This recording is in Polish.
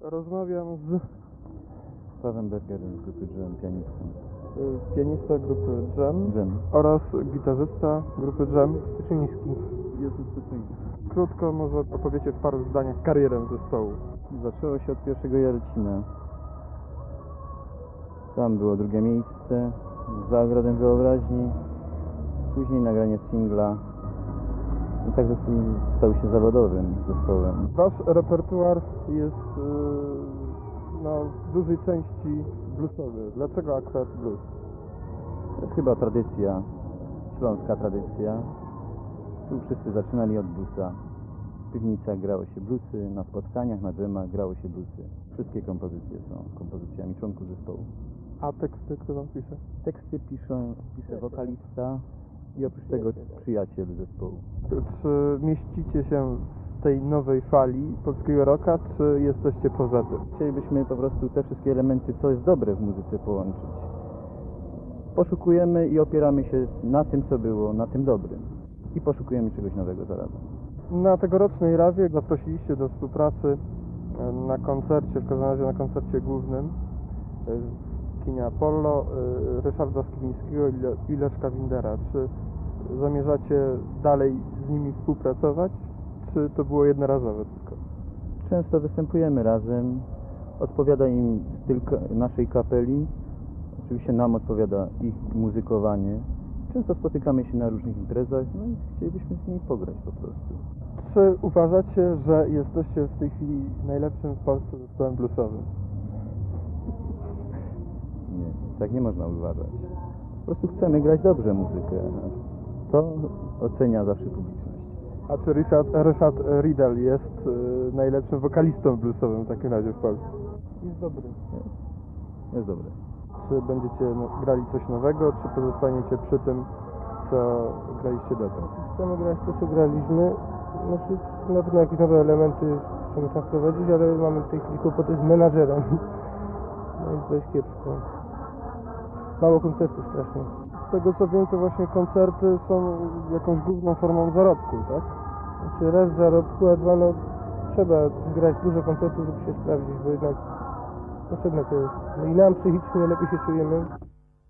Rozmawiam z Pawłem Bergerem z grupy Dżem, pianistą. pianista grupy Dżem Dżem. oraz gitarzysta grupy Dżem Styczyński. Jezus Styczyński. Krótko może opowiecie w paru zdaniach karierę zespołu. Zaczęło się od pierwszego Jarocina. Tam było drugie miejsce, za ogrodem wyobraźni. Później nagranie singla. I tak zespół stał się zawodowym zespołem. Wasz repertuar jest w dużej części bluesowy. Dlaczego akurat blues? To jest chyba tradycja, śląska tradycja. Tu wszyscy zaczynali od bluesa. W piwnicach grało się bluesy, na spotkaniach, na dżemach grało się bluesy. Wszystkie kompozycje są kompozycjami członków zespołu. A teksty kto wam pisze? Teksty pisze wokalista i oprócz tego przyjaciel zespołu. Czy mieścicie się w tej nowej fali polskiego rocka, czy jesteście poza tym? Chcielibyśmy po prostu te wszystkie elementy, co jest dobre w muzyce, połączyć. Poszukujemy i opieramy się na tym, co było, na tym dobrym. I poszukujemy czegoś nowego zarazem. Na tegorocznej rawie zaprosiliście do współpracy na koncercie, w każdym razie na koncercie głównym w kinie Apollo, Ryszarda Skibnickiego i Leszka Windera. Czy zamierzacie dalej z nimi współpracować, czy to było jednorazowe tylko? Często występujemy razem, odpowiada im styl naszej kapeli, oczywiście nam odpowiada ich muzykowanie. Często spotykamy się na różnych imprezach, no i chcielibyśmy z nimi pograć po prostu. Czy uważacie, że jesteście w tej chwili najlepszym w Polsce zespołem bluesowym? Nie, tak nie można uważać. Po prostu chcemy grać dobrze muzykę. To ocenia zawsze publiczność. A czy Ryszard Riedel jest najlepszym wokalistą bluesowym w takim razie w Polsce? Jest dobry. Jest dobre. Czy będziecie grali coś nowego, czy pozostaniecie przy tym, co graliście dotąd? Chcemy grać to, co graliśmy. Znaczy, na pewno jakieś nowe elementy chcemy tam wprowadzić, ale mamy w tej chwili kłopoty z menadżerem. No jest dość kiepsko. Mało koncertów strasznie. Z tego co wiem, to właśnie koncerty są jakąś główną formą zarobku, tak? Znaczy raz w zarobku, a dwa trzeba grać dużo koncertów, żeby się sprawdzić, bo jednak potrzebne to jest. No i nam psychicznie lepiej się czujemy.